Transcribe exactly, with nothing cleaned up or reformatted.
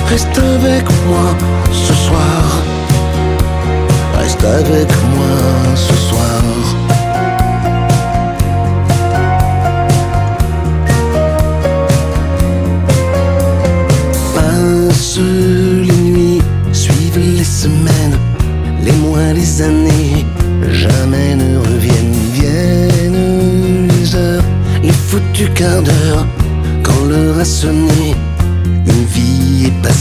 Reste avec moi ce soir. Reste avec moi ce soir. Passent les nuits, suivent les semaines, les mois, les années, jamais ne reviennent. Viennent les heures, les foutus quarts d'heure, quand l'heure a sonné.